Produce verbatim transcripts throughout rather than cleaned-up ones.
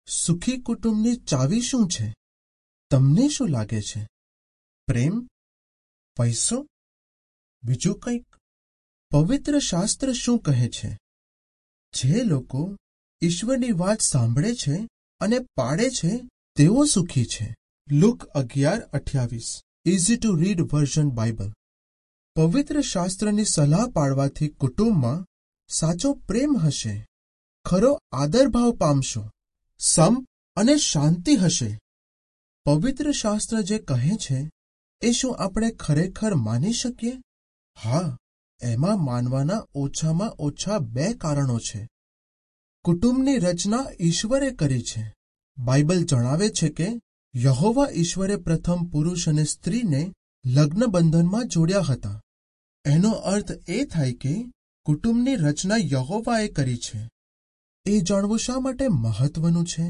સુખી કુટુંબની ચાવી શું છે? તમને શું લાગે છે? પ્રેમ? પૈસો? બીજું કંઈક? પવિત્ર શાસ્ત્ર શું કહે છે? જે લોકો ઈશ્વરની વાત સાંભળે છે અને પાળે છે તેઓ સુખી છે. લુક અગિયાર અઠ્યાવીસ. Easy to read version Bible. પવિત્ર શાસ્ત્રની સલાહ પાળવાથી કુટુંબમાં સાચો પ્રેમ હશે, ખરો આદરભાવ પામશો, સંપ અને શાંતિ હશે. પવિત્ર શાસ્ત્ર જે કહે છે એ શું આપણે ખરેખર માની શકીએ? હા, એમાં માનવાના ઓછામાં ઓછા બે કારણો છે. કુટુંબની રચના ઈશ્વરે કરી છે. બાઇબલ જણાવે છે કે યહોવા ઈશ્વરે પ્રથમ પુરુષ અને સ્ત્રીને લગ્ન બંધનમાં જોડ્યા હતા. એનો અર્થ એ થાય કે કુટુંબની રચના યહોવાએ કરી છે. એ જાણવું શા માટે મહત્વનું છે?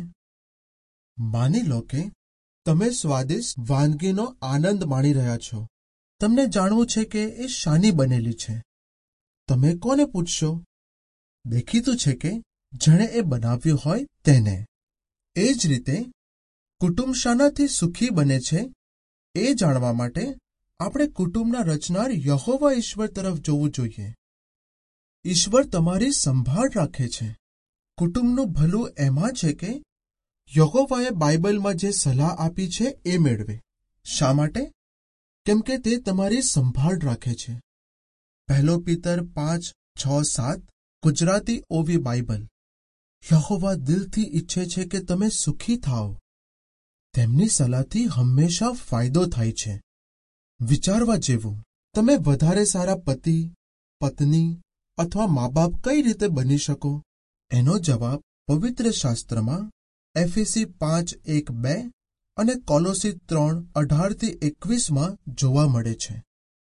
માની લો કે તમે સ્વાદિષ્ટ વાનગીનો આનંદ માણી રહ્યા છો. તમને જાણવું છે કે એ શાની બનેલી છે. તમે કોને પૂછશો? દેખીતું છે કે જેણે એ બનાવ્યું હોય તેને. એ જ રીતે કુટુંબ શાનાથી સુખી બને છે એ જાણવા માટે આપણે કુટુંબના રચનાર યહોવા ઈશ્વર તરફ જોવું જોઈએ. ઈશ્વર તમારી સંભાળ રાખે છે. કુટુંબનું ભલું એમાં છે કે યહોવાએ બાઇબલમાં જે સલાહ આપી છે એ મેળવે. શા માટે? કેમ કે તે તમારી સંભાળ રાખે છે. પહેલો પિતર પાંચ છ સાત ગુજરાતી ઓવી બાઇબલ. યહોવા દિલથી ઈચ્છે છે કે તમે સુખી થાઓ. તેમની સલાહથી હંમેશા ફાયદો થાય છે. વિચારવા જેવું, તમે વધારે સારા પતિ, પત્ની અથવા મા બાપ કઈ રીતે બની શકો? એનો જવાબ પવિત્ર શાસ્ત્રમાં એફેસી પાંચ એક બે અને કોલોસી ત્રણ અઢારથી એકવીસમાં જોવા મળે છે.